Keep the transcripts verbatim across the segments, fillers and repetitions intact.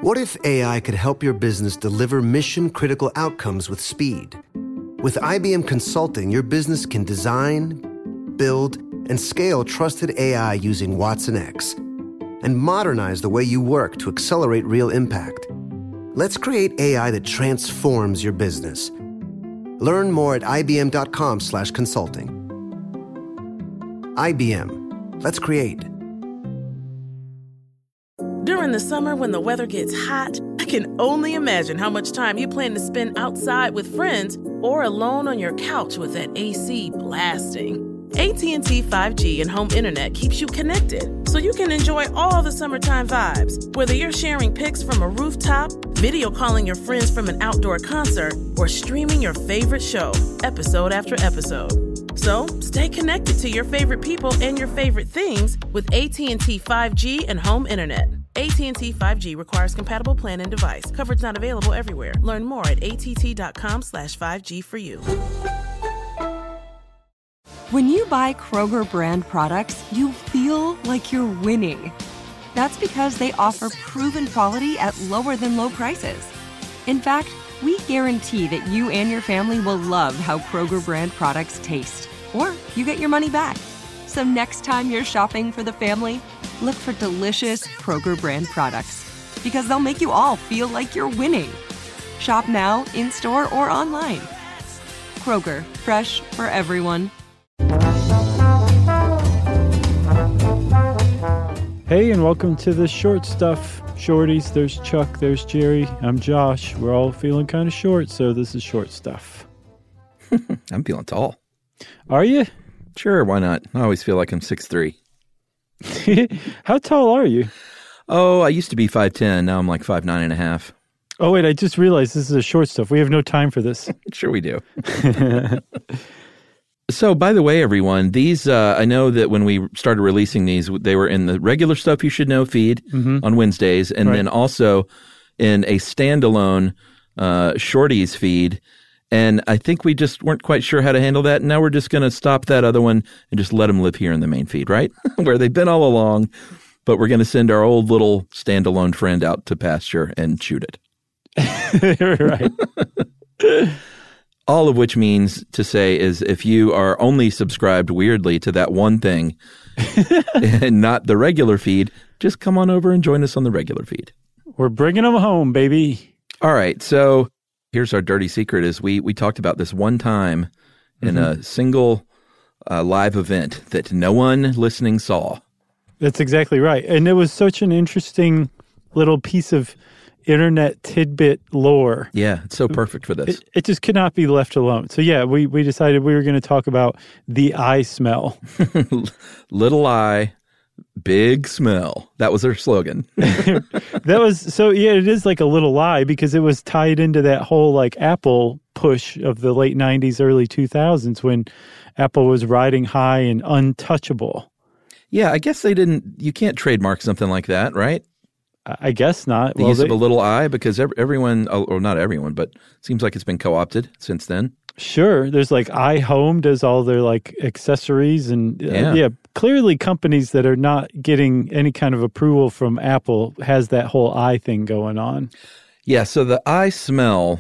What if A I could help your business deliver mission-critical outcomes with speed? With I B M Consulting, your business can design, build, and scale trusted A I using Watson X and modernize the way you work to accelerate real impact. Let's create A I that transforms your business. Learn more at ibm.com slash consulting. I B M. Let's create. During the summer when the weather gets hot, I can only imagine how much time you plan to spend outside with friends or alone on your couch with that A C blasting. A T and T five G and home internet keeps you connected, so you can enjoy all the summertime vibes, whether you're sharing pics from a rooftop, video calling your friends from an outdoor concert, or streaming your favorite show, episode after episode. So, stay connected to your favorite people and your favorite things with A T and T five G and home internet. A T and T five G requires compatible plan and device. Coverage not available everywhere. Learn more at att.com slash 5G for you. When you buy Kroger brand products, you feel like you're winning. That's because they offer proven quality at lower than low prices. In fact, we guarantee that you and your family will love how Kroger brand products taste, or you get your money back. So next time you're shopping for the family, look for delicious Kroger brand products, because they'll make you all feel like you're winning. Shop now, in-store, or online. Kroger, fresh for everyone. Hey, and welcome to the Short Stuff. Shorties, there's Chuck, there's Jerry, I'm Josh. We're all feeling kind of short, so this is Short Stuff. I'm feeling tall. Are you? Sure, why not? I always feel like I'm six three. How tall are you? Oh, I used to be five ten. Now I'm like five nine and a half. Oh, wait, I just realized this is a Short Stuff. We have no time for this. Sure we do. So, by the way, everyone, these, uh, I know that when we started releasing these, they were in the regular Stuff You Should Know feed mm-hmm. on Wednesdays, and right. then also in a standalone uh, Shorties feed. And I think we just weren't quite sure how to handle that. And now we're just going to stop that other one and just let them live here in the main feed, right? Where they've been all along. But we're going to send our old little standalone friend out to pasture and shoot it. Right. All of which means to say is if you are only subscribed weirdly to that one thing and not the regular feed, just come on over and join us on the regular feed. We're bringing them home, baby. All right. So here's our dirty secret is we, we talked about this one time in mm-hmm. a single uh, live event that no one listening saw. That's exactly right. And it was such an interesting little piece of internet tidbit lore. Yeah, it's so perfect for this. It, it just could not be left alone. So yeah, we, we decided we were going to talk about the eye smell. Little eye, big smell. That was their slogan. That was, so yeah, it is like a little lie because it was tied into that whole like Apple push of the late nineties, early two thousands when Apple was riding high and untouchable. Yeah, I guess they didn't, you can't trademark something like that, right? I guess not. The well, use they, of a little eye, because everyone, or not everyone, but it seems like it's been co-opted since then. Sure. There's like iHome does all their like accessories and uh, yeah. yeah, clearly companies that are not getting any kind of approval from Apple has that whole eye thing going on. Yeah. So the eye smell,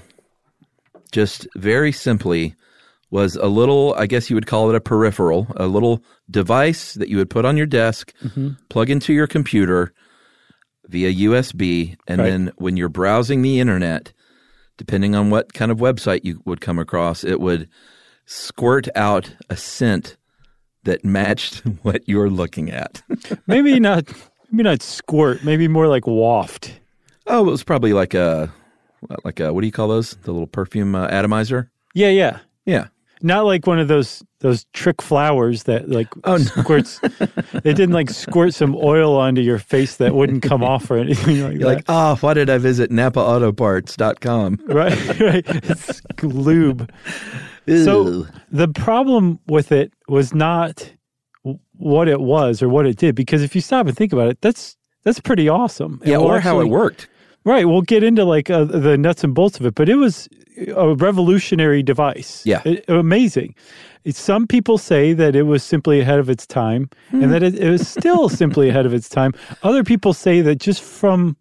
just very simply, was a little, I guess you would call it a peripheral, a little device that you would put on your desk, mm-hmm. plug into your computer via U S B, and right. then when you're browsing the internet, depending on what kind of website you would come across, it would squirt out a scent that matched what you're looking at. maybe not maybe not squirt, maybe more like waft. Oh, it was probably like a, like a, what do you call those? The little perfume uh, atomizer? Yeah, yeah. Yeah. Not like one of those those trick flowers that like oh, no. squirts. It didn't like squirt some oil onto your face that wouldn't come off or anything like You're that. like, oh, why did I visit Napa Auto Parts dot com? Right, right. It's lube. Ew. So the problem with it was not what it was or what it did, because if you stop and think about it, that's that's pretty awesome. Yeah, we'll or actually, how it worked. Right. We'll get into like uh, the nuts and bolts of it, but it was a revolutionary device. Yeah. It, amazing. It, some people say that it was simply ahead of its time mm. and that it, it was still simply ahead of its time. Other people say that just from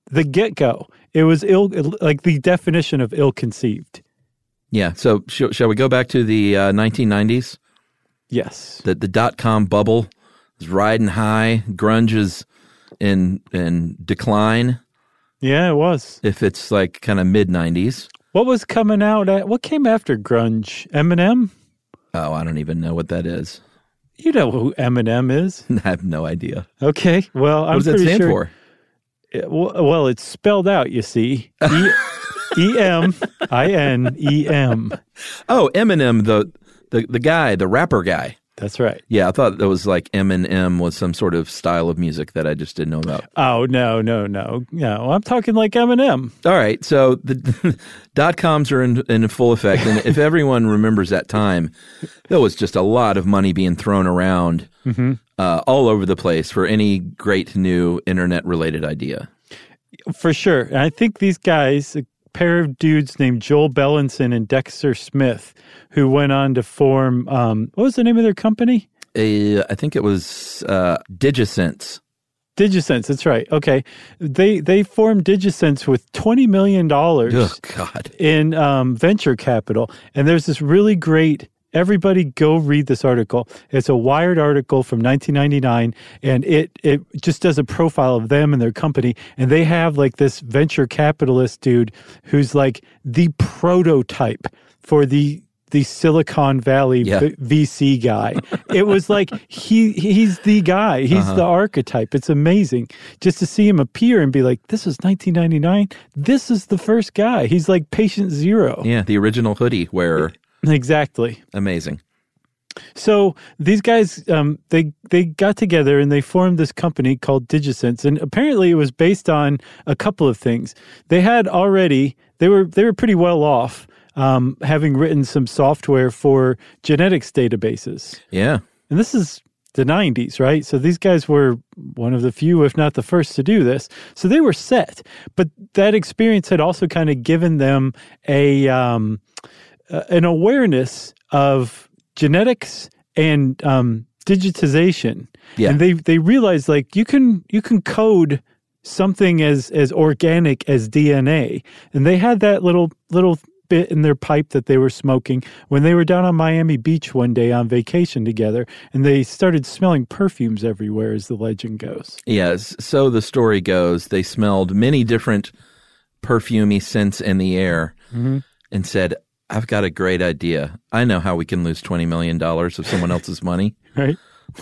the get-go. It was ill, like the definition of ill-conceived. Yeah. So sh- shall we go back to the uh, nineteen nineties? Yes. The the dot-com bubble is riding high. Grunge is in in decline. Yeah, it was. If it's like kind of mid-nineties. What was coming out at, what came after grunge? Eminem? Oh, I don't even know what that is. You know who Eminem is. I have no idea. Okay, well, I'm What does that pretty stand sure, for? It- well, it's spelled out, you see. E- E M I N E M. Oh, Eminem, the, the the guy, the rapper guy. That's right. Yeah, I thought that was like M and M was some sort of style of music that I just didn't know about. Oh, no, no, no. No, I'm talking like Eminem. All right, so the dot-coms are in, in full effect, and if everyone remembers that time, there was just a lot of money being thrown around Mm-hmm. uh, all over the place for any great new internet-related idea. For sure. And I think these guys, a pair of dudes named Joel Bellinson and Dexter Smith, who went on to form, um, what was the name of their company? Uh, I think it was uh, DigiSense. DigiSense, that's right. Okay. They they formed DigiSense with twenty million dollars Oh, God. in um, venture capital. And there's this really great, everybody go read this article. It's a Wired article from nineteen ninety-nine, and it it just does a profile of them and their company. And they have like this venture capitalist dude who's like the prototype for the the Silicon Valley Yeah. v- VC guy. It was like he he's the guy. He's Uh-huh. the archetype. It's amazing just to see him appear and be like, this is nineteen ninety-nine. This is the first guy. He's like patient zero. Yeah, the original hoodie wearer. Exactly. Amazing. So these guys, um, they they got together and they formed this company called DigiSense, and apparently it was based on a couple of things. They had already they were they were pretty well off, um, having written some software for genetics databases, Yeah. and this is the nineties, right? So these guys were one of the few, if not the first, to do this. So they were set, but that experience had also kind of given them a um, uh, an awareness of genetics and um, digitization. Yeah. And they they realized like you can you can code something as as organic as D N A. And they had that little little bit in their pipe that they were smoking when they were down on Miami Beach one day on vacation together, and they started smelling perfumes everywhere, as the legend goes. Yes. So the story goes, they smelled many different perfumey scents in the air and said, I've got a great idea. I know how we can lose twenty million dollars of someone else's money. Right?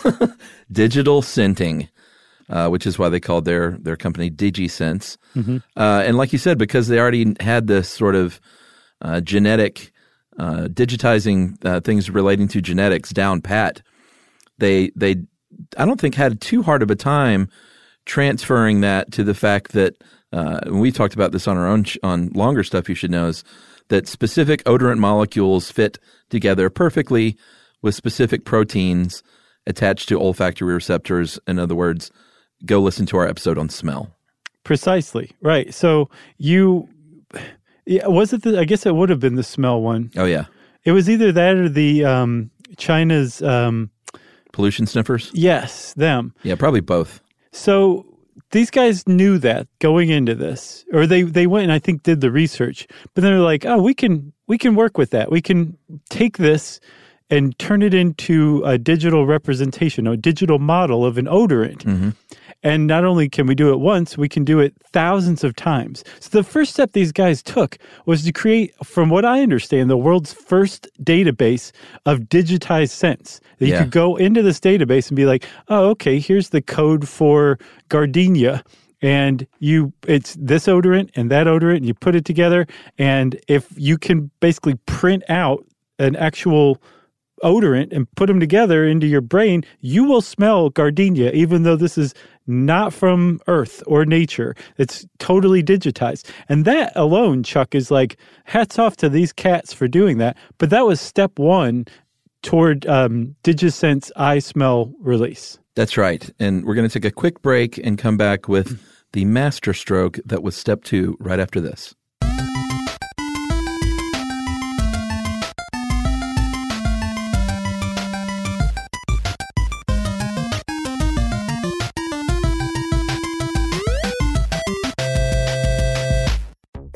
Digital scenting, uh, which is why they called their, their company DigiSense. Uh, and like you said, because they already had this sort of uh, genetic, uh, digitizing uh, things relating to genetics down pat, they, they, I don't think had too hard of a time transferring that to the fact that, uh, and we talked about this on our own, sh- on longer stuff you should know, is that specific odorant molecules fit together perfectly with specific proteins attached to olfactory receptors. In other words, go listen to our episode on smell. Precisely. Right. So you, yeah, was it the, I guess it would have been the smell one. Oh, yeah. It was either that or the um, China's, um, Pollution sniffers? yes, them. Yeah, probably both. So these guys knew that going into this, or they, they went and I think did the research, but then they're like, oh, we can, we can work with that. We can take this and turn it into a digital representation, a digital model of an odorant. Mm-hmm. And not only can we do it once, we can do it thousands of times. So the first step these guys took was to create, from what I understand, the world's first database of digitized scents. That you Yeah. could go into this database and be like, oh, okay, here's the code for gardenia. And you, it's this odorant and that odorant, and you put it together. And if you can basically print out an actual odorant and put them together into your brain, you will smell gardenia, even though this is not from Earth or nature. It's totally digitized. And that alone, Chuck, is like, hats off to these cats for doing that. But that was step one toward um, DigiSense I Smell release. That's right. And we're going to take a quick break and come back with the master stroke that was step two right after this.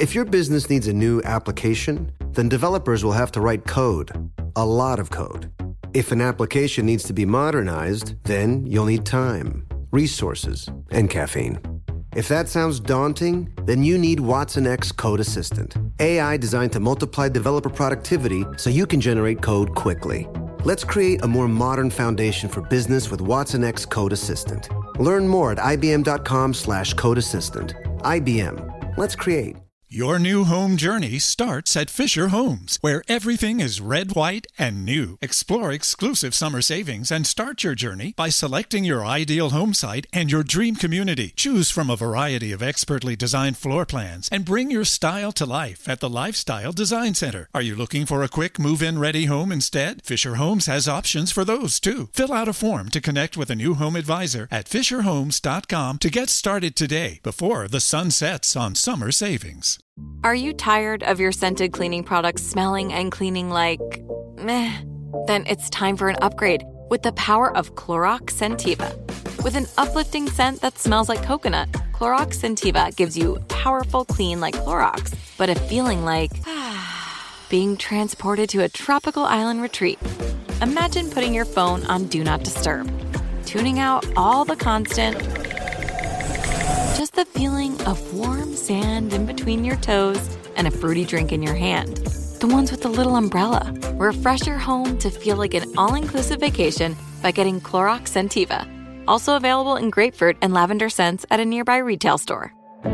If your business needs a new application, then developers will have to write code, a lot of code. If an application needs to be modernized, then you'll need time, resources, and caffeine. If that sounds daunting, then you need Watson X Code Assistant, A I designed to multiply developer productivity so you can generate code quickly. Let's create a more modern foundation for business with Watson X Code Assistant. Learn more at ibm.com slash code assistant. I B M. Let's create. Your new home journey starts at Fisher Homes, where everything is red, white, and new. Explore exclusive summer savings and start your journey by selecting your ideal home site and your dream community. Choose from a variety of expertly designed floor plans and bring your style to life at the Lifestyle Design Center. Are you looking for a quick move-in ready home instead? Fisher Homes has options for those too. Fill out a form to connect with a new home advisor at fisher homes dot com to get started today before the sun sets on summer savings. Are you tired of your scented cleaning products smelling and cleaning like meh? Then it's time for an upgrade with the power of Clorox Scentiva. With an uplifting scent that smells like coconut, Clorox Scentiva gives you powerful clean like Clorox, but a feeling like being transported to a tropical island retreat. Imagine putting your phone on Do Not Disturb, tuning out all the constant, just the feeling of warm sand in between your toes and a fruity drink in your hand. The ones with the little umbrella. Refresh your home to feel like an all-inclusive vacation by getting Clorox Scentiva. Also available in grapefruit and lavender scents at a nearby retail store.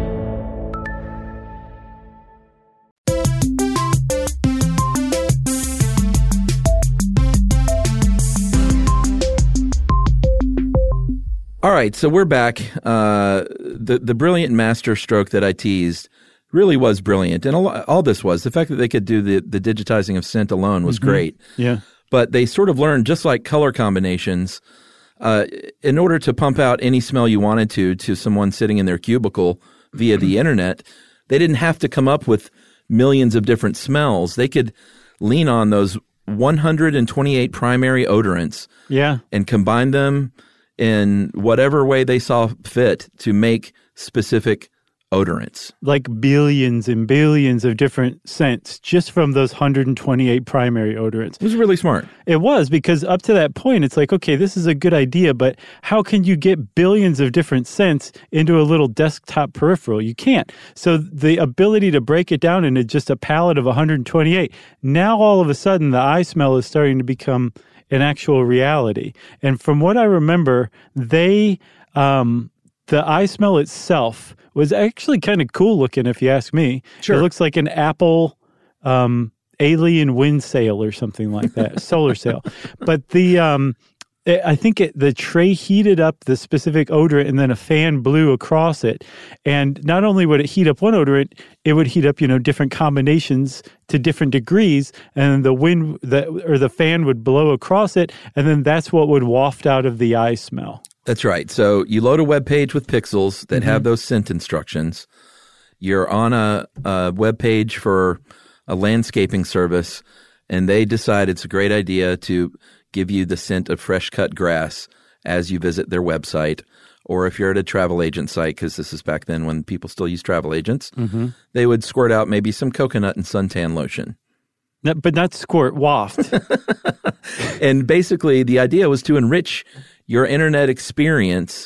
All right, so we're back. Uh, the the brilliant master stroke that I teased really was brilliant, and all, all this was the fact that they could do the the digitizing of scent alone was mm-hmm. great. Yeah, but they sort of learned, just like color combinations, uh, in order to pump out any smell you wanted to to someone sitting in their cubicle via the internet. They didn't have to come up with millions of different smells. They could lean on those one hundred twenty-eight primary odorants, yeah, and combine them in whatever way they saw fit to make specific odorants. Like billions and billions of different scents just from those one hundred twenty-eight primary odorants. It was really smart. It was, because up to that point, it's like, okay, this is a good idea, but how can you get billions of different scents into a little desktop peripheral? You can't. So the ability to break it down into just a palette of one hundred twenty-eight, now all of a sudden the eye smell is starting to become an actual reality. And from what I remember, they, um, the eye smell itself was actually kind of cool looking, if you ask me. Sure. It looks like an Apple um, alien wind sail or something like that, solar sail. But the, um, it, I think it, the tray heated up the specific odorant and then a fan blew across it. And not only would it heat up one odorant, it would heat up, you know, different combinations to different degrees, and the wind that or the fan would blow across it, and then that's what would waft out of the eye smell. That's right. So you load a web page with pixels that mm-hmm. have those scent instructions. You're on a, a web page for a landscaping service, and they decide it's a great idea to give you the scent of fresh cut grass as you visit their website. Or if you're at a travel agent site, because this is back then when people still use travel agents, mm-hmm. they would squirt out maybe some coconut and suntan lotion. No, but not squirt, waft. And basically the idea was to enrich your internet experience.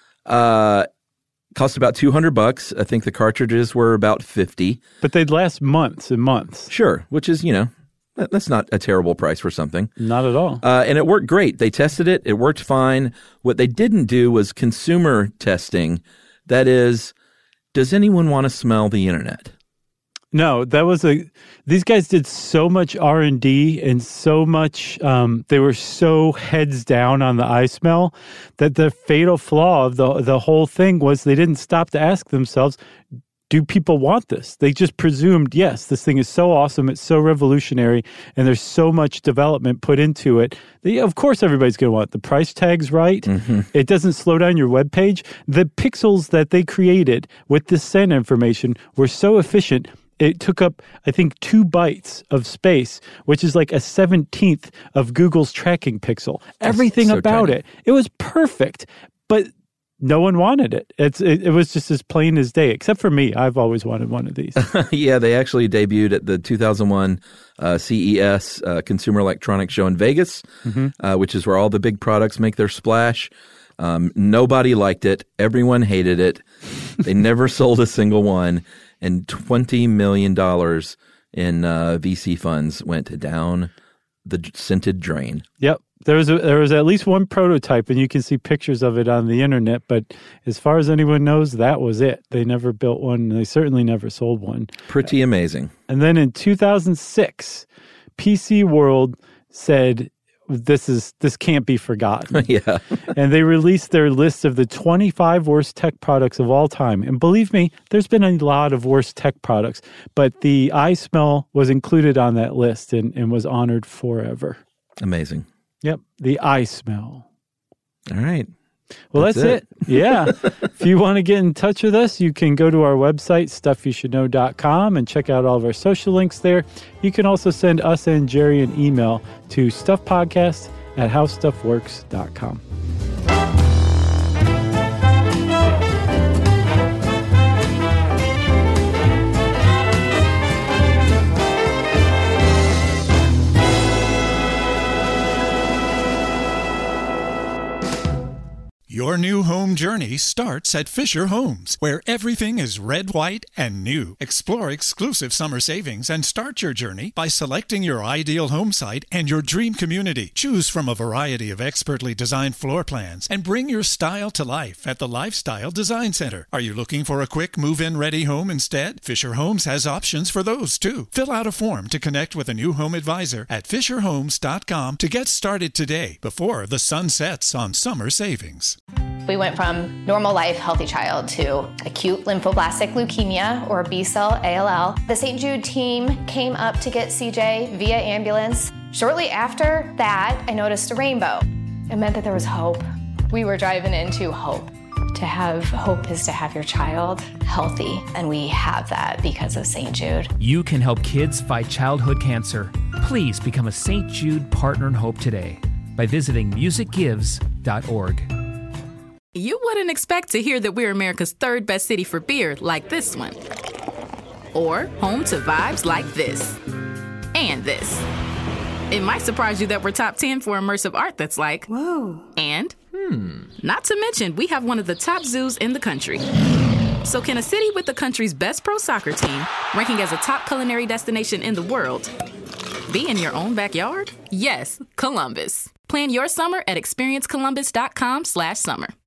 Uh, cost about two hundred bucks. I think the cartridges were about fifty. But they'd last months and months. Sure, which is, you know, that's not a terrible price for something. Not at all. Uh, and it worked great. They tested it. It worked fine. What they didn't do was consumer testing. That is, does anyone want to smell the internet? No, that was a, these guys did so much R and D and so much, um, they were so heads down on the eye smell that the fatal flaw of the, the whole thing was they didn't stop to ask themselves, do people want this? They just presumed, yes, this thing is so awesome, it's so revolutionary, and there's so much development put into it. They, of course, everybody's going to want it. The price tag's right. Mm-hmm. It doesn't slow down your web page. The pixels that they created with this scent information were so efficient. It took up, I think, two bytes of space, which is like a seventeenth of Google's tracking pixel. Everything so about tiny. it. It was perfect. But no one wanted it. It's it, it was just as plain as day, except for me. I've always wanted one of these. Yeah, they actually debuted at the two thousand one uh, C E S uh, Consumer Electronics Show in Vegas, mm-hmm. uh, which is where all the big products make their splash. Um, nobody liked it. Everyone hated it. They never sold a single one, and twenty million dollars in uh, V C funds went down the scented drain. Yep. There was a, there was at least one prototype, and you can see pictures of it on the internet. But as far as anyone knows, that was it. They never built one. And they certainly never sold one. Pretty amazing. And then in two thousand six, P C World said, "This is this can't be forgotten." Yeah. And they released their list of the twenty-five worst tech products of all time. And believe me, there's been a lot of worst tech products, but the iSmell was included on that list and, and was honored forever. Amazing. Yep, the iSmell. All right. Well, that's, that's it. it. Yeah. If you want to get in touch with us, you can go to our website, stuff you should know dot com, and check out all of our social links there. You can also send us and Jerry an email to stuffpodcast at how stuff works dot com. Your new home journey starts at Fisher Homes, where everything is red, white, and new. Explore exclusive summer savings and start your journey by selecting your ideal home site and your dream community. Choose from a variety of expertly designed floor plans and bring your style to life at the Lifestyle Design Center. Are you looking for a quick move-in ready home instead? Fisher Homes has options for those too. Fill out a form to connect with a new home advisor at fisher homes dot com to get started today before the sun sets on summer savings. We went from normal life, healthy child to acute lymphoblastic leukemia, or B-cell A L L. The Saint Jude team came up to get C J via ambulance. Shortly after that, I noticed a rainbow. It meant that there was hope. We were driving into hope. To have hope is to have your child healthy, and we have that because of Saint Jude. You can help kids fight childhood cancer. Please become a Saint Jude Partner in Hope today by visiting music gives dot org. You wouldn't expect to hear that we're America's third best city for beer like this one. Or home to vibes like this. And this. It might surprise you that we're top ten for immersive art that's like, whoa. And, hmm. Not to mention, we have one of the top zoos in the country. So can a city with the country's best pro soccer team, ranking as a top culinary destination in the world, be in your own backyard? Yes, Columbus. Plan your summer at experience columbus dot com slash summer.